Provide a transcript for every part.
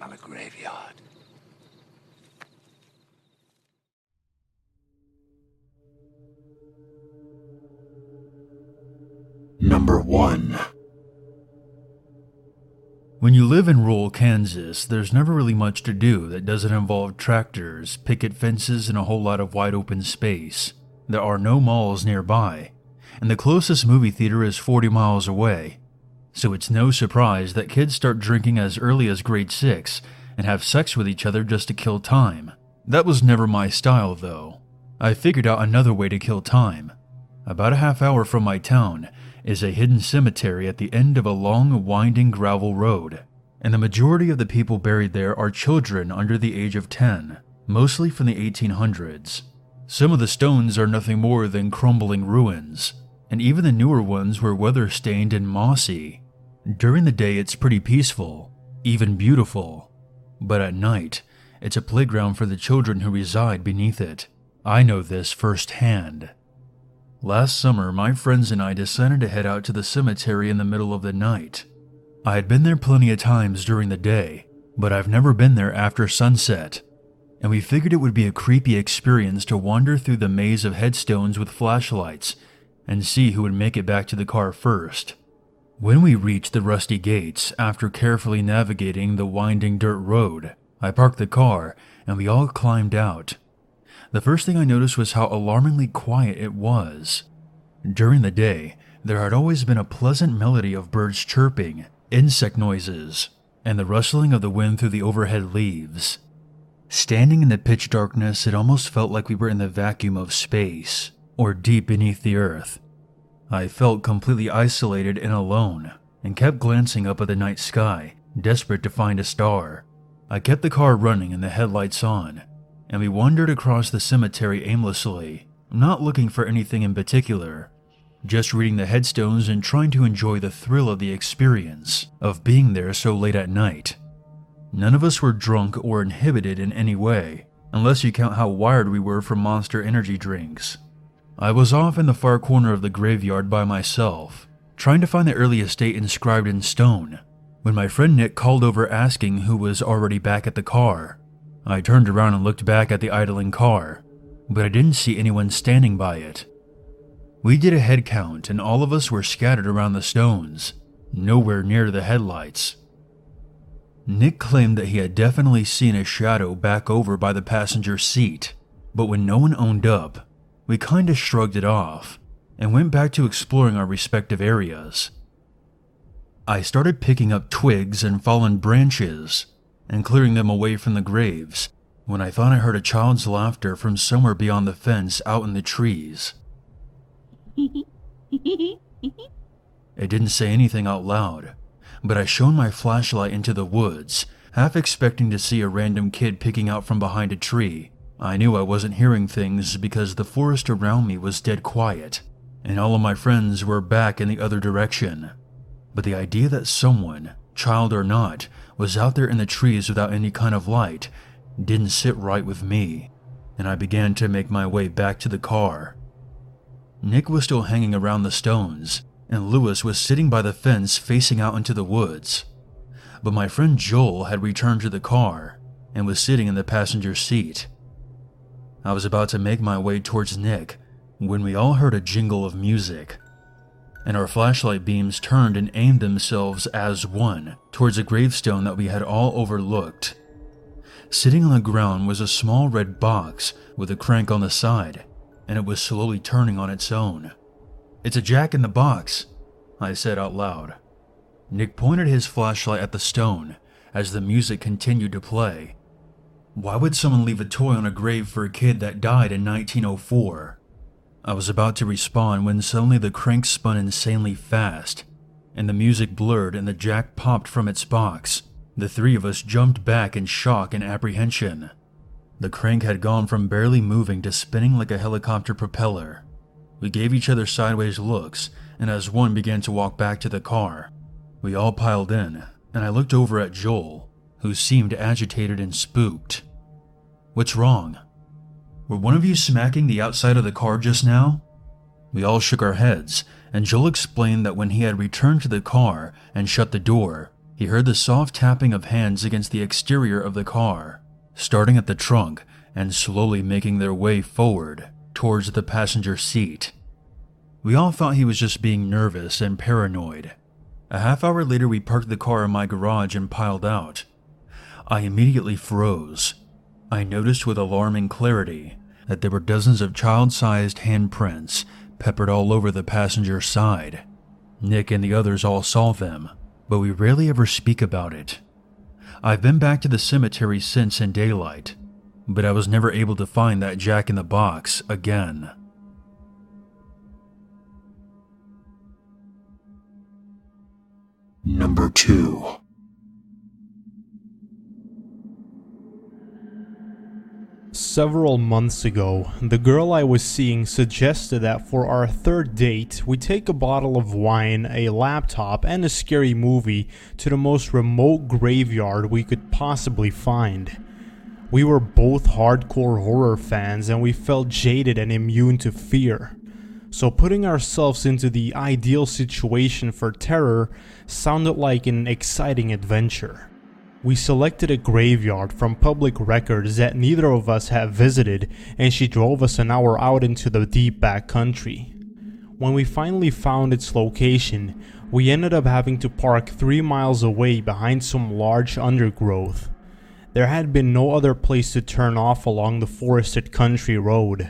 smell a graveyard. Number 1. When you live in rural Kansas, there's never really much to do that doesn't involve tractors, picket fences, and a whole lot of wide open space. There are no malls nearby, and the closest movie theater is 40 miles away. So it's no surprise that kids start drinking as early as grade 6 and have sex with each other just to kill time. That was never my style, though. I figured out another way to kill time. About a half hour from my town is a hidden cemetery at the end of a long, winding gravel road, and the majority of the people buried there are children under the age of 10, mostly from the 1800s. Some of the stones are nothing more than crumbling ruins, and even the newer ones were weather-stained and mossy. During the day it's pretty peaceful, even beautiful, but at night it's a playground for the children who reside beneath it. I know this firsthand. Last summer, my friends and I decided to head out to the cemetery in the middle of the night. I had been there plenty of times during the day, but I've never been there after sunset, and we figured it would be a creepy experience to wander through the maze of headstones with flashlights and see who would make it back to the car first. When we reached the rusty gates, after carefully navigating the winding dirt road, I parked the car and we all climbed out. The first thing I noticed was how alarmingly quiet it was. During the day, there had always been a pleasant melody of birds chirping, insect noises, and the rustling of the wind through the overhead leaves. Standing in the pitch darkness, it almost felt like we were in the vacuum of space, or deep beneath the earth. I felt completely isolated and alone, and kept glancing up at the night sky, desperate to find a star. I kept the car running and the headlights on, and we wandered across the cemetery aimlessly, not looking for anything in particular, just reading the headstones and trying to enjoy the thrill of the experience of being there so late at night. None of us were drunk or inhibited in any way, unless you count how wired we were from Monster energy drinks. I was off in the far corner of the graveyard by myself, trying to find the earliest date inscribed in stone, when my friend Nick called over asking who was already back at the car. I turned around and looked back at the idling car, but I didn't see anyone standing by it. We did a head count and all of us were scattered around the stones, nowhere near the headlights. Nick claimed that he had definitely seen a shadow back over by the passenger seat, but when no one owned up, we kinda shrugged it off and went back to exploring our respective areas. I started picking up twigs and fallen branches and clearing them away from the graves, when I thought I heard a child's laughter from somewhere beyond the fence out in the trees. It didn't say anything out loud, but I shone my flashlight into the woods, half expecting to see a random kid peeking out from behind a tree. I knew I wasn't hearing things because the forest around me was dead quiet, and all of my friends were back in the other direction. But the idea that someone, child or not, was out there in the trees without any kind of light didn't sit right with me, and I began to make my way back to the car. Nick was still hanging around the stones, and Lewis was sitting by the fence facing out into the woods. But my friend Joel had returned to the car and was sitting in the passenger seat. I was about to make my way towards Nick when we all heard a jingle of music, and our flashlight beams turned and aimed themselves as one towards a gravestone that we had all overlooked. Sitting on the ground was a small red box with a crank on the side, and it was slowly turning on its own. "It's a jack in the box," I said out loud. Nick pointed his flashlight at the stone as the music continued to play. Why would someone leave a toy on a grave for a kid that died in 1904? I was about to respond when suddenly the crank spun insanely fast, and the music blurred and the jack popped from its box. The three of us jumped back in shock and apprehension. The crank had gone from barely moving to spinning like a helicopter propeller. We gave each other sideways looks, and as one began to walk back to the car, we all piled in, and I looked over at Joel, who seemed agitated and spooked. "What's wrong? Were one of you smacking the outside of the car just now?" We all shook our heads, and Joel explained that when he had returned to the car and shut the door, He heard the soft tapping of hands against the exterior of the car, starting at the trunk and slowly making their way forward towards the passenger seat. We all thought he was just being nervous and paranoid. A half hour later, we parked the car in my garage and piled out. I immediately froze. I noticed with alarming clarity that there were dozens of child-sized handprints peppered all over the passenger side. Nick and the others all saw them, but we rarely ever speak about it. I've been back to the cemetery since in daylight, but I was never able to find that Jack-in-the-Box again. Number 2. Several months ago, the girl I was seeing suggested that for our third date, we take a bottle of wine, a laptop, and a scary movie to the most remote graveyard we could possibly find. We were both hardcore horror fans and we felt jaded and immune to fear. So putting ourselves into the ideal situation for terror sounded like an exciting adventure. We selected a graveyard from public records that neither of us had visited, and she drove us an hour out into the deep back country. When we finally found its location, we ended up having to park 3 miles away behind some large undergrowth. There had been no other place to turn off along the forested country road.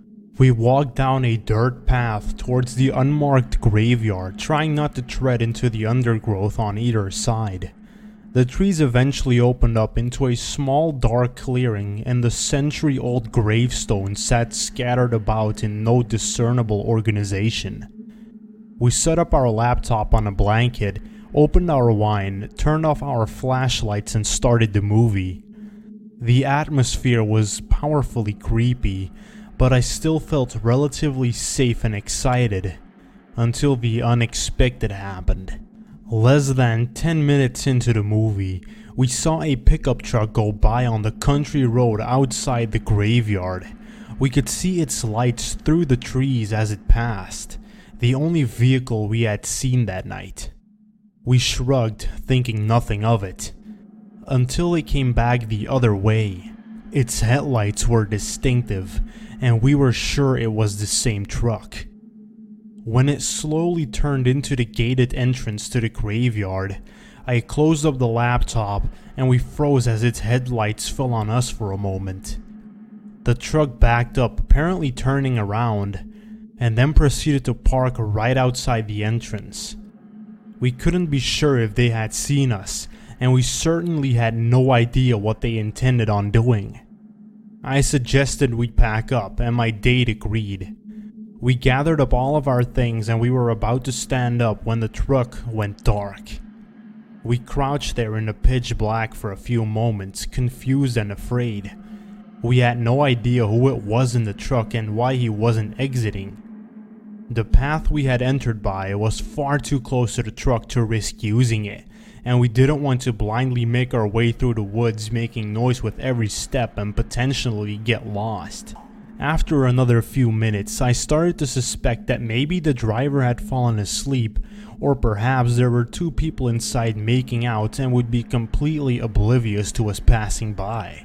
We walked down a dirt path towards the unmarked graveyard, trying not to tread into the undergrowth on either side. The trees eventually opened up into a small dark clearing, and the century-old gravestones sat scattered about in no discernible organization. We set up our laptop on a blanket, opened our wine, turned off our flashlights, and started the movie. The atmosphere was powerfully creepy, but I still felt relatively safe and excited, until the unexpected happened. Less than 10 minutes into the movie, we saw a pickup truck go by on the country road outside the graveyard. We could see its lights through the trees as it passed, the only vehicle we had seen that night. We shrugged, thinking nothing of it, until it came back the other way. Its headlights were distinctive, and we were sure it was the same truck. When it slowly turned into the gated entrance to the graveyard, I closed up the laptop and we froze as its headlights fell on us for a moment. The truck backed up, apparently turning around, and then proceeded to park right outside the entrance. We couldn't be sure if they had seen us, and we certainly had no idea what they intended on doing. I suggested we pack up, and my date agreed. We gathered up all of our things and we were about to stand up when the truck went dark. We crouched there in the pitch black for a few moments, confused and afraid. We had no idea who it was in the truck and why he wasn't exiting. The path we had entered by was far too close to the truck to risk using it, and we didn't want to blindly make our way through the woods making noise with every step and potentially get lost. After another few minutes, I started to suspect that maybe the driver had fallen asleep, or perhaps there were 2 people inside making out and would be completely oblivious to us passing by.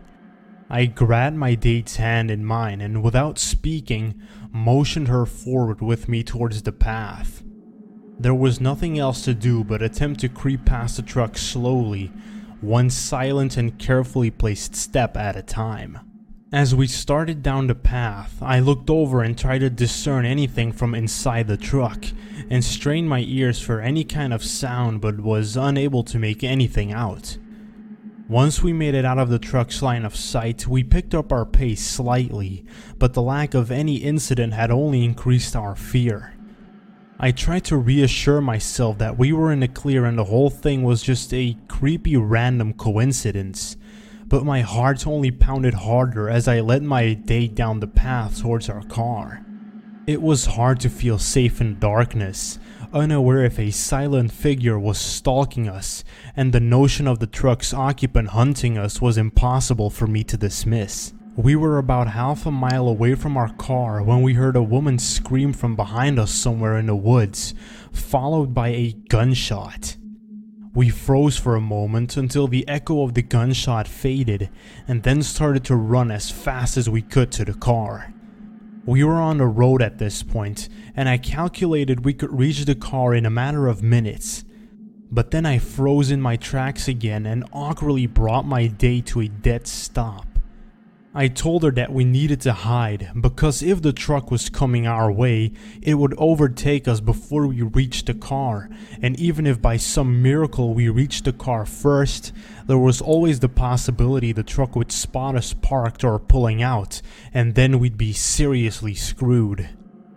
I grabbed my date's hand in mine and without speaking, motioned her forward with me towards the path. There was nothing else to do but attempt to creep past the truck slowly, one silent and carefully placed step at a time. As we started down the path, I looked over and tried to discern anything from inside the truck, and strained my ears for any kind of sound but was unable to make anything out. Once we made it out of the truck's line of sight, we picked up our pace slightly, but the lack of any incident had only increased our fear. I tried to reassure myself that we were in the clear and the whole thing was just a creepy random coincidence, but my heart only pounded harder as I led my date down the path towards our car. It was hard to feel safe in the darkness, unaware if a silent figure was stalking us, and the notion of the truck's occupant hunting us was impossible for me to dismiss. We were about half a mile away from our car when we heard a woman scream from behind us somewhere in the woods, followed by a gunshot. We froze for a moment until the echo of the gunshot faded, and then started to run as fast as we could to the car. We were on the road at this point, and I calculated we could reach the car in a matter of minutes. But then I froze in my tracks again and awkwardly brought my day to a dead stop. I told her that we needed to hide because if the truck was coming our way, it would overtake us before we reached the car, and even if by some miracle we reached the car first, there was always the possibility the truck would spot us parked or pulling out, and then we'd be seriously screwed.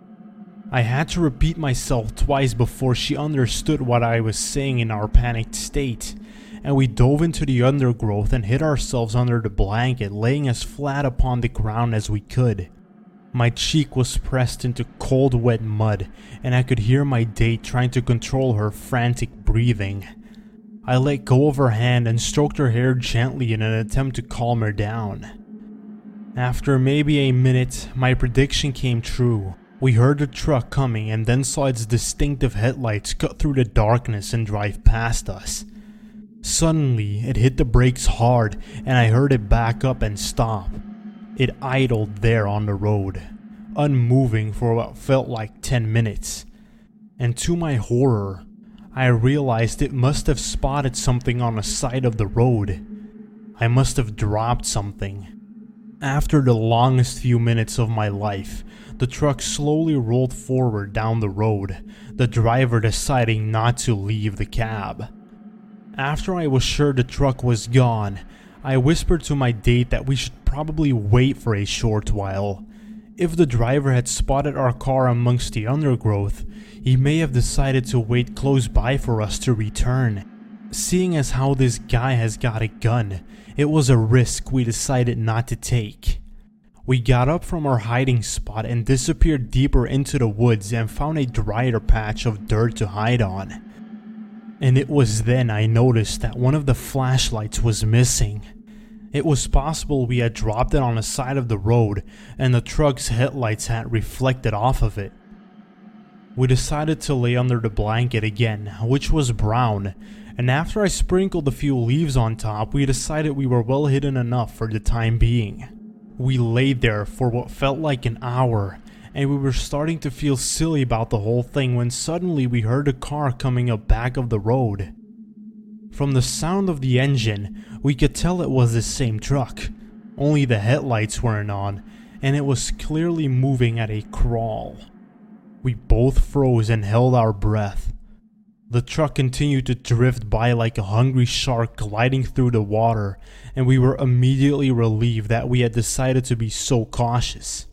I had to repeat myself twice before she understood what I was saying in our panicked state, and we dove into the undergrowth and hid ourselves under the blanket, laying as flat upon the ground as we could. My cheek was pressed into cold wet mud, and I could hear my date trying to control her frantic breathing. I let go of her hand and stroked her hair gently in an attempt to calm her down. After maybe a minute, my prediction came true. We heard the truck coming and then saw its distinctive headlights cut through the darkness and drive past us. Suddenly, it hit the brakes hard and I heard it back up and stop. It idled there on the road, unmoving for what felt like 10 minutes. And to my horror, I realized it must have spotted something on the side of the road. I must have dropped something. After the longest few minutes of my life, the truck slowly rolled forward down the road, the driver deciding not to leave the cab. After I was sure the truck was gone, I whispered to my date that we should probably wait for a short while. If the driver had spotted our car amongst the undergrowth, he may have decided to wait close by for us to return. Seeing as how this guy has got a gun, it was a risk we decided not to take. We got up from our hiding spot and disappeared deeper into the woods and found a drier patch of dirt to hide on. And it was then I noticed that one of the flashlights was missing. It was possible we had dropped it on the side of the road and the truck's headlights had reflected off of it. We decided to lay under the blanket again, which was brown, and after I sprinkled a few leaves on top, we decided we were well hidden enough for the time being. We lay there for what felt like an hour, and we were starting to feel silly about the whole thing when suddenly we heard a car coming up back of the road. From the sound of the engine, we could tell it was the same truck, only the headlights weren't on, and it was clearly moving at a crawl. We both froze and held our breath. The truck continued to drift by like a hungry shark gliding through the water, and we were immediately relieved that we had decided to be so cautious.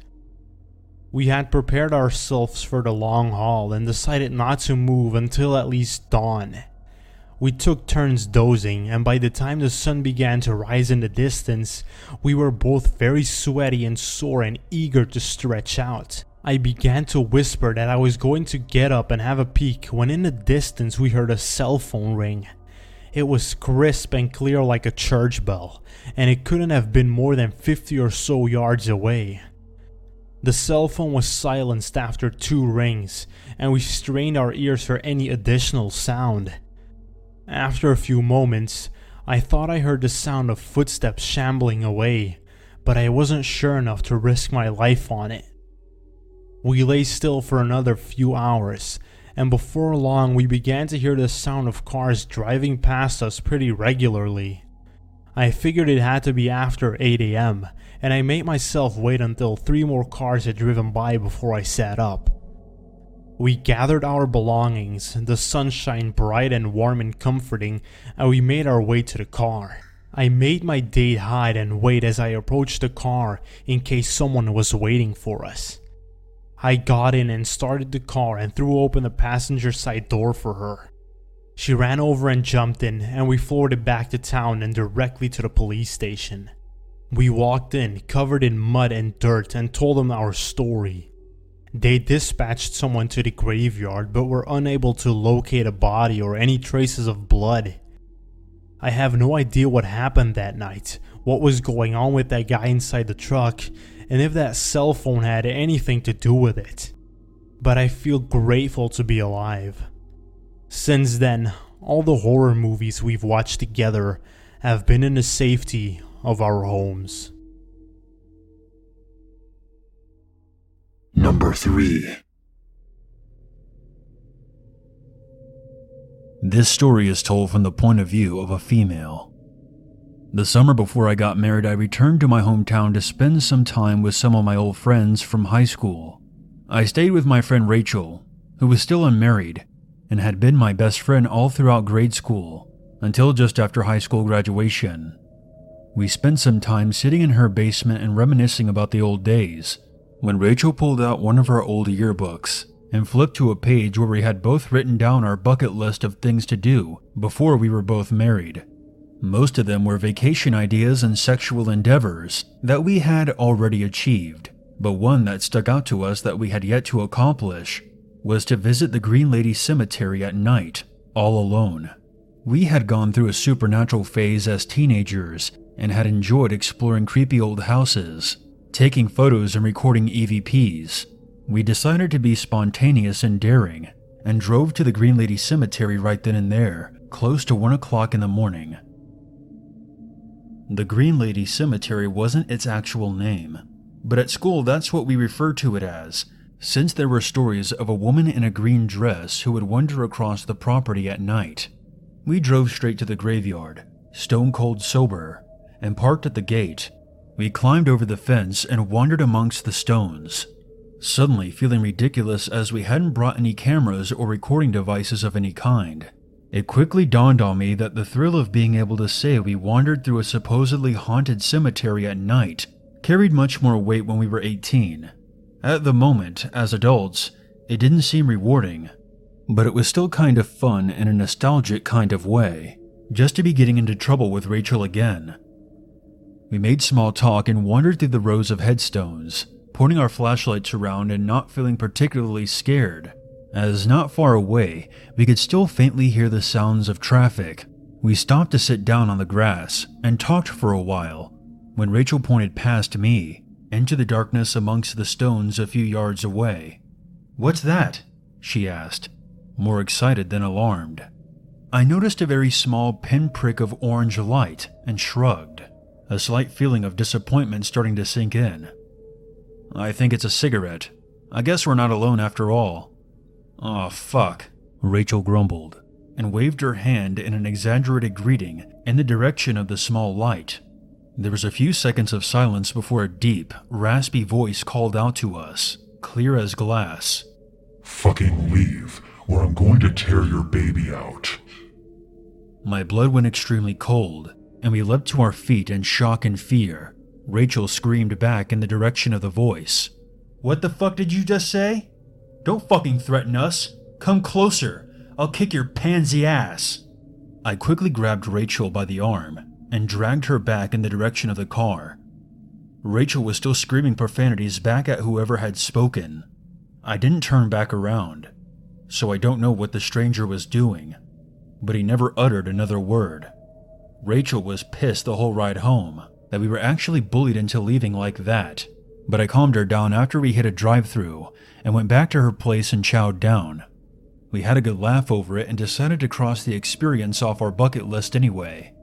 We had prepared ourselves for the long haul and decided not to move until at least dawn. We took turns dozing, and by the time the sun began to rise in the distance, we were both very sweaty and sore and eager to stretch out. I began to whisper that I was going to get up and have a peek when in the distance we heard a cell phone ring. It was crisp and clear like a church bell, and it couldn't have been more than 50 or so yards away. The cell phone was silenced after 2 rings, and we strained our ears for any additional sound. After a few moments, I thought I heard the sound of footsteps shambling away, but I wasn't sure enough to risk my life on it. We lay still for another few hours, and before long we began to hear the sound of cars driving past us pretty regularly. I figured it had to be after 8 a.m., and I made myself wait until 3 more cars had driven by before I sat up. We gathered our belongings, the sunshine bright and warm and comforting, and we made our way to the car. I made my date hide and wait as I approached the car in case someone was waiting for us. I got in and started the car and threw open the passenger side door for her. She ran over and jumped in, and we floated back to town and directly to the police station. We walked in, covered in mud and dirt, and told them our story. They dispatched someone to the graveyard but were unable to locate a body or any traces of blood. I have no idea what happened that night, what was going on with that guy inside the truck, and if that cell phone had anything to do with it. But I feel grateful to be alive. Since then, all the horror movies we've watched together have been in the safety of our homes. Number 3. This story is told from the point of view of a female. The summer before I got married, I returned to my hometown to spend some time with some of my old friends from high school. I stayed with my friend Rachel, who was still unmarried and had been my best friend all throughout grade school until just after high school graduation. We spent some time sitting in her basement and reminiscing about the old days when Rachel pulled out one of her old yearbooks and flipped to a page where we had both written down our bucket list of things to do before we were both married. Most of them were vacation ideas and sexual endeavors that we had already achieved, but one that stuck out to us that we had yet to accomplish was to visit the Green Lady Cemetery at night, all alone. We had gone through a supernatural phase as teenagers and had enjoyed exploring creepy old houses, taking photos and recording EVPs. We decided to be spontaneous and daring and drove to the Green Lady Cemetery right then and there, close to 1 o'clock in the morning. The Green Lady Cemetery wasn't its actual name, but at school that's what we referred to it as, since there were stories of a woman in a green dress who would wander across the property at night. We drove straight to the graveyard, stone cold sober, and parked at the gate. We climbed over the fence and wandered amongst the stones, suddenly feeling ridiculous as we hadn't brought any cameras or recording devices of any kind. It quickly dawned on me that the thrill of being able to say we wandered through a supposedly haunted cemetery at night carried much more weight when we were 18. At the moment, as adults, it didn't seem rewarding, but it was still kind of fun in a nostalgic kind of way, just to be getting into trouble with Rachel again. We made small talk and wandered through the rows of headstones, pointing our flashlights around and not feeling particularly scared, as not far away, we could still faintly hear the sounds of traffic. We stopped to sit down on the grass and talked for a while, when Rachel pointed past me, into the darkness amongst the stones a few yards away. "What's that?" she asked, more excited than alarmed. I noticed a very small pinprick of orange light and shrugged, a slight feeling of disappointment starting to sink in. "I think it's a cigarette. I guess we're not alone after all." "Aw, fuck," Rachel grumbled, and waved her hand in an exaggerated greeting in the direction of the small light. There was a few seconds of silence before a deep, raspy voice called out to us, clear as glass. "Fucking leave, or I'm going to tear your baby out." My blood went extremely cold, and we leapt to our feet in shock and fear. Rachel screamed back in the direction of the voice. "What the fuck did you just say? Don't fucking threaten us. Come closer. I'll kick your pansy ass." I quickly grabbed Rachel by the arm and dragged her back in the direction of the car. Rachel was still screaming profanities back at whoever had spoken. I didn't turn back around, so I don't know what the stranger was doing, but he never uttered another word. Rachel was pissed the whole ride home that we were actually bullied into leaving like that, but I calmed her down after we hit a drive-thru and went back to her place and chowed down. We had a good laugh over it and decided to cross the experience off our bucket list anyway.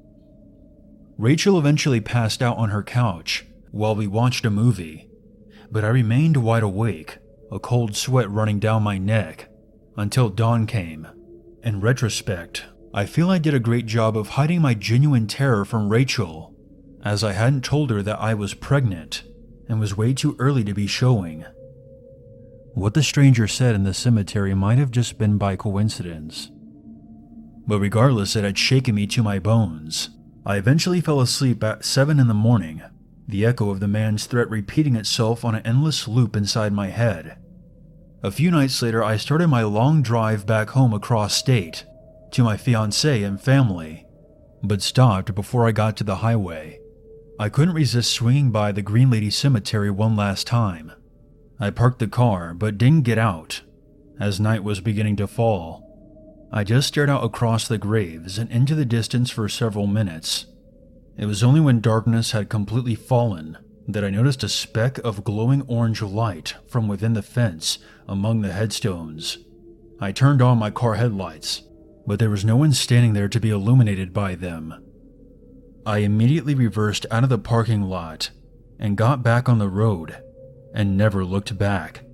Rachel eventually passed out on her couch while we watched a movie, but I remained wide awake, a cold sweat running down my neck, until dawn came. In retrospect, I feel I did a great job of hiding my genuine terror from Rachel, as I hadn't told her that I was pregnant and was way too early to be showing. What the stranger said in the cemetery might have just been by coincidence, but regardless, it had shaken me to my bones. I eventually fell asleep at 7 in the morning, the echo of the man's threat repeating itself on an endless loop inside my head. A few nights later, I started my long drive back home across state, to my fiancée and family, but stopped before I got to the highway. I couldn't resist swinging by the Green Lady Cemetery one last time. I parked the car, but didn't get out, as night was beginning to fall. I just stared out across the graves and into the distance for several minutes. It was only when darkness had completely fallen that I noticed a speck of glowing orange light from within the fence among the headstones. I turned on my car headlights but there was no one standing there to be illuminated by them. I immediately reversed out of the parking lot and got back on the road and never looked back.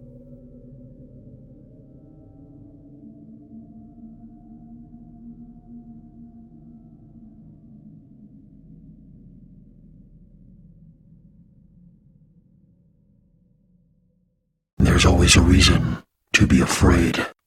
There's always a reason to be afraid.